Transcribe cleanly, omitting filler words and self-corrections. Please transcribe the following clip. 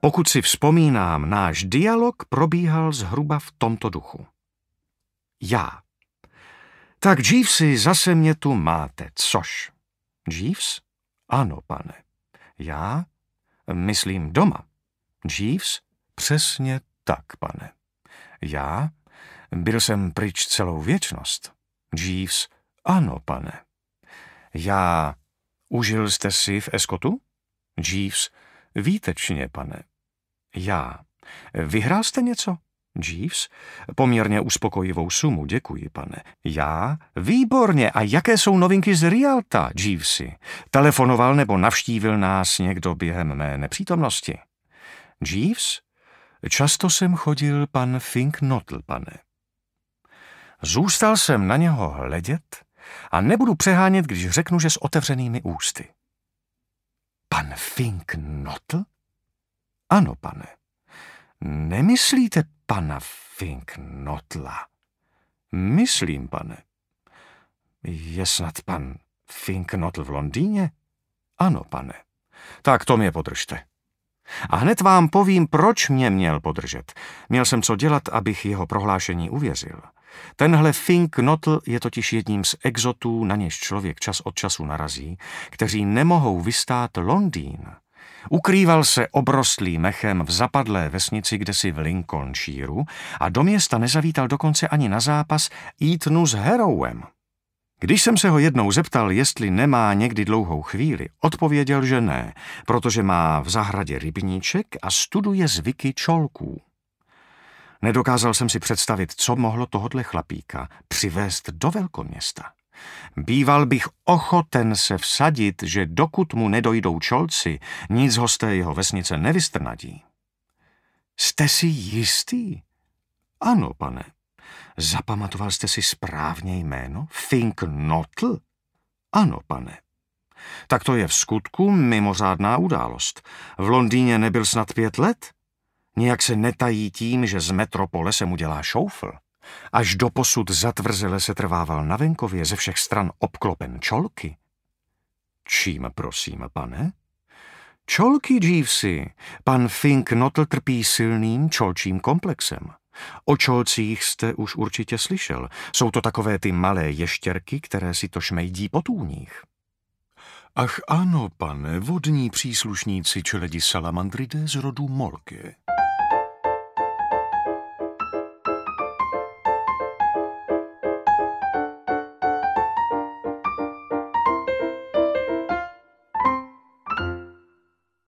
Pokud si vzpomínám, náš dialog probíhal zhruba v tomto duchu. Já. Tak, Jeevesi, zase mě tu máte, což? Jeeves? Ano, pane. Já? Myslím doma. Jeeves? Přesně tak, pane. Já? Byl jsem pryč celou věčnost. Jeeves? Ano, pane. Já? Užil jste si v Escotu? Jeeves? Výtečně, pane. Já? Vyhrál jste něco? Jeeves? Poměrně uspokojivou sumu, děkuji, pane. Já? Výborně. A jaké jsou novinky z Rialta, Jeevesi? Telefonoval nebo navštívil nás někdo během mé nepřítomnosti? Jeeves? Často jsem chodil pan Finknotl, pane. Zůstal jsem na něho hledět a nebudu přehánět, když řeknu, že s otevřenými ústy. Pan Finknotl? Ano, pane. Nemyslíte pana Finknotla? Myslím, pane. Je snad pan Finknotl v Londýně? Ano, pane. Tak to mě podržte. A hned vám povím, proč mě měl podržet. Měl jsem co dělat, abych jeho prohlášení uvěřil. Tenhle Finknotl je totiž jedním z exotů, na něž člověk čas od času narazí, kteří nemohou vystát Londýn. Ukrýval se obrostlý mechem v zapadlé vesnici kdesi v Lincolnshireu a do města nezavítal dokonce ani na zápas Etonu s Harrowem. Když jsem se ho jednou zeptal, jestli nemá někdy dlouhou chvíli, odpověděl, že ne, protože má v zahradě rybníček a studuje zvyky čolků. Nedokázal jsem si představit, co mohlo tohodle chlapíka přivést do velkoměsta. Býval bych ochoten se vsadit, že dokud mu nedojdou čolci, nic ho z té jeho vesnice nevystrnadí. Jste si jistý? Ano, pane. Zapamatoval jste si správně jméno? Finknotl? Ano, pane. Tak to je v skutku mimořádná událost. V Londýně nebyl snad 5 let? Nijak se netají tím, že z metropole se mu dělá šoufl. Až doposud zatvrzele se trvával na venkově, ze všech stran obklopen čolky. Čím, prosím, pane? Čolky, Jeevesi. Pan Finknotl trpí silným čolčím komplexem. O čolcích jste už určitě slyšel. Jsou to takové ty malé ještěrky, které si to šmejdí po tůních. Ach ano, pane, vodní příslušníci čeledi Salamandridae z rodu Molke.